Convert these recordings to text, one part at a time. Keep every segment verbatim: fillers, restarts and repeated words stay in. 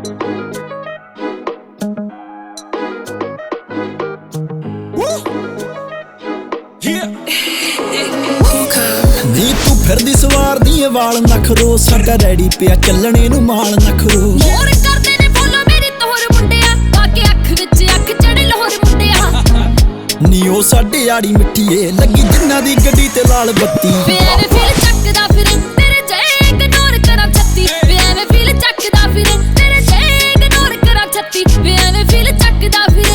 ਨੀ ਤੂੰ ਫਿਰਦੀ ਸਵਾਰਦੀ ਏ ਵਾਲ ਨਖਰੋ, ਸਾਡਾ ਰੈਡੀ ਪਿਆ ਚੱਲਣੇ ਨੂੰ ਮਾਲ ਨਖਰੋ। ਮੋਰ ਕਰਦੇ ਨੇ ਬੋਲੋ ਮੇਰੀ ਤੋਰ ਮੁੰਡਿਆ, ਬਾਕੀ ਅੱਖ ਵਿੱਚ ਅੱਖ ਚੜੇ ਲੋਰ ਮੁੰਡਿਆ। ਨੀ ਉਹ ਸਾਡੇ ਆੜੀ ਮਿੱਠੀ ਏ ਲੱਗੀ ਜਿੰਨਾ ਦੀ ਗੱਡੀ ਤੇ ਲਾਲ ਬੱਤੀ। ਵੇ ਐਵੇਂ ਫੀਲ ਚੱਕਦਾ ਫਿਰ ਤੇਰੇ ਜੇ ਇਗਨੋਰ ਕਰਾਂ ਛੱਤੀ। ਵੇ ਐਵੇਂ ਫੀਲ ਚੱਕਦਾ ਫਿਰ ਤੇਰੇ ਜੇ ਇਗਨੋਰ ਕਰਾਂ ਛੱਤੀ। ਵੇ ਐਵੇਂ ਫੀਲ ਚੱਕਦਾ ਫਿਰ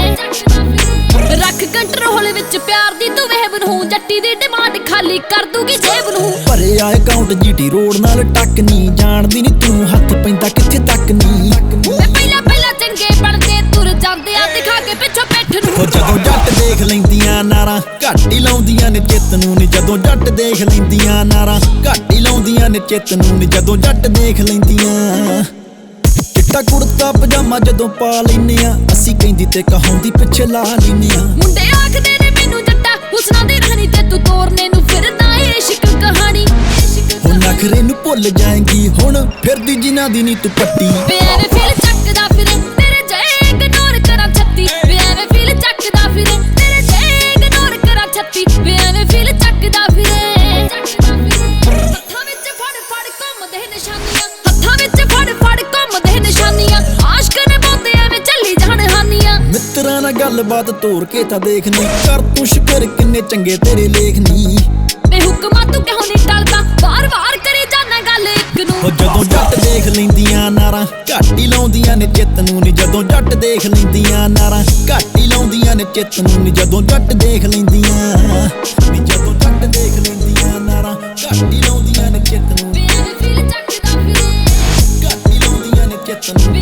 ਰੱਖ ਕੰਟਰੋਲ ਵਿੱਚ ਪਿਆਰ ਦੀ ਤੂੰ ਵੇਬ ਨੂੰ, ਜੱਟੀ ਦੀ ਡਿਮਾਂਡ ਖਾਲੀ ਕਰ ਦੂਗੀ ਜੇਬ ਨੂੰ। ਭਰਿਆ ਅਕਾਊਂਟ ਜੀਟੀ ਰੋਡ ਨਾਲ ਟੱਕ ਨੀ, ਜਾਣਦੀ ਨੀ ਤੂੰ ਹੱਥ ਪੈਂਦਾ ਕਿੱਥੇ ਤੱਕ ਨੀ। ਵੇ ਪਹਿਲਾਂ ਪਹਿਲਾਂ ਚੰਗੇ ਬਣਦੇ ਤੁਰ ਜਾਂਦੇ ਆ ਦਿਖਾ ਕੇ ਪਿੱਛੋਂ ਪਿੱਠ ਨੂੰ। ਉਹ ਜਦੋਂ ਜੱਟ ਦੇਖ ਲੈਂਦੀਆਂ ਨਾਰਾਂ ਘੱਟ ਹੀ ਲਾਉਂਦੀਆਂ ਨੇ ਚਿੱਤ ਨੂੰ ਨੀ। ਜਦੋਂ ਜੱਟ ਦੇਖ ਲੈਂਦੀਆਂ ਨਾਰਾਂ ਘੱਟ ਹੀ ਲਾਉਂਦੀਆਂ ਨੇ ਚਿੱਤ ਨੂੰ ਨੀ। ਜਦੋਂ ਜੱਟ ਦੇਖ ਲੈਂਦੀਆਂ ਚਿੱਟਾ ਕੁੜਤਾ ਪਜਾਮਾ ਜਦੋਂ ਪਾ ਲੈਨੇ ਆ ਅਸੀਂ, ਕਹਿੰਦੀ ਤੇ ਕਹਾਉਂਦੀ ਪਿੱਛੇ ਲਾ ਲੈਨੇ ਆ। ਮੁੰਡੇ ਆਖਦੇ ਨੇ ਮੈਨੂੰ ਜੱਟਾ ਹੁਸਨਾ ਦੀ ਰਹਿਣੀ ਤੇ ਤੂੰ ਤੋਰਨੇ ਨੂੰ ਫਿਰਦਾ ਏ ਇਸ਼ਕ ਕਹਾਣੀ। ਹੁਣ ਨਖਰੇ ਨੂੰ ਭੁੱਲ ਜਾਏਂਗੀ ਹੁਣ ਫਿਰਦੀ ਜਿਨ੍ਹਾਂ ਦੀ ਨੀ ਤੂੰ ਪੱਟੀ। ਵੇ ਐਵੇਂ ਫੀਲ ਚੱਕਦਾ ਫਿਰ ਤੇਰੇ ਜੇ ਇਗਨੋਰ ਕਰਾਂ ਛੱਤੀ। ਵੇ ਐਵੇਂ ਫੀਲ ਚੱਕਦਾ ਫਿਰ ਤੇਰੇ ਜੇ ਇਗਨੋਰ ਕਰਾਂ ਛੱਤੀ। ਵੇ ਐਵੇਂ ਫੀਲ ਚੱਕਦਾ ਫਿਰ ਹੱਥਾਂ ਵਿੱਚ ਫੜ ਫੜ ਘੁੰਮਦੇ ਨਿਸ਼ਾਨੀਆਂ, ਹੱਥਾਂ ਵਿੱਚ ਫੜ ਫੜ ਘੁੰਮਦੇ ਨਿਸ਼ਾਨੀਆਂ। ਆਸ਼ਕ ਨੇ ਬੋਤੇ ਐਵੇਂ ਚੱਲੀ ਜਾਣ ਹਾਨੀਆਂ। ਮਿੱਤਰਾਂ ਨਾਲ ਗੱਲਬਾਤ ਤੋਰ ਕੇ ਤਾਂ ਦੇਖ ਨੀ, ਕਰ ਤੂੰ ਸ਼ੁਕਰ ਕਿੰਨੇ ਚੰਗੇ ਤੇਰੇ ਲੇਖ ਨੀ। ਵੇ ਹੁਕਮਾਂ ਤੂੰ ਕਿਉਂ ਨਹੀਂ ਟਲਦਾ, ਵਾਰ ਵਾਰ ਕਰੀ ਜਾਨਾ ਗੱਲ ਇੱਕ ਨੂੰ। ਉਹ ਜਦੋਂ ਜੱਟ ਦੇਖ ਲੈਂਦੀਆਂ ਨਾਰਾਂ ਘੱਟ ਹੀ ਲਾਉਂਦੀਆਂ ਨੇ ਚਿੱਤ ਨੂੰ ਨੀ। ਜਦੋਂ ਜੱਟ ਦੇਖ ਲੈਂਦੀਆਂ ਨਾਰਾਂ ਘੱਟ ਹੀ ਲਾਉਂਦੀਆਂ ਨੇ ਚਿੱਤ ਨੂੰ ਨੀ। ਜਦੋਂ ਜੱਟ ਦੇਖ ਲੈਂਦੀਆਂ ਨੀ, ਜਦੋਂ ਜੱਟ ਦੇਖ ਲੈਂਦੀਆਂ ਨਾਰਾਂ ਘੱਟ ਹੀ ਲਾਉਂਦੀਆਂ ਨੇ ਚਿੱਤ ਨੂੰ। ਵੇ ਐਵੇਂ ਫੀਲ ਚੱਕਦਾ ਫਿਰ ਘੱਟ ਹੀ ਲਾਉਂਦੀਆਂ ਨੇ ਚਿੱਤ ਨੂੰ।